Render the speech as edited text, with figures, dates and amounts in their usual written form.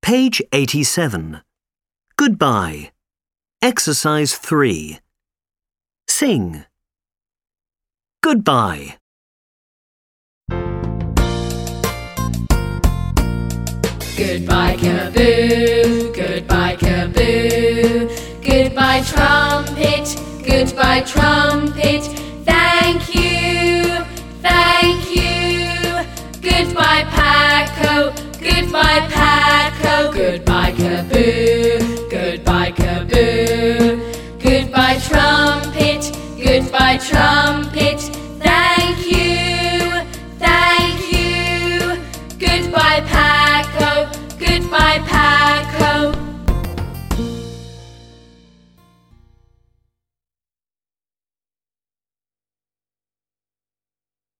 Page 87. Goodbye. Exercise 3. Sing. Goodbye. Goodbye Kaboo, goodbye Kaboo. Goodbye trumpet, goodbye trumpet. Thank you, thank you. Goodbye Paco, goodbye Paco. Goodbye Kaboo, goodbye Kaboo. Goodbye trumpet, goodbye trumpet.